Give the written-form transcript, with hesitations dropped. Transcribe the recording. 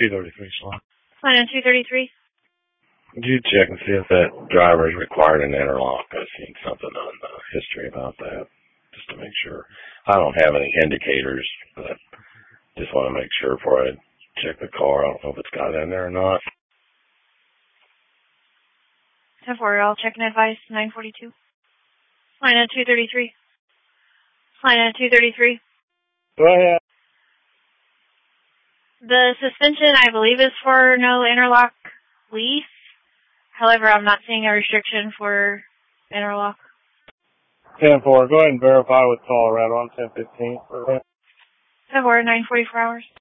233 slot. Line on 233. Could you check and see if that driver is required an interlock? I've seen something on the history about that, just to make sure. I don't have any indicators, but just want to make sure before I check the car. I don't know if it's got in there or not. 10-4, I'll check and advise 942. Line on 233. Line on 233. Go ahead. The suspension, I believe, is for no interlock leaf. However, I'm not seeing a restriction for interlock. 10-4, go ahead and verify with Colorado on 1015. 10-4, 944 hours.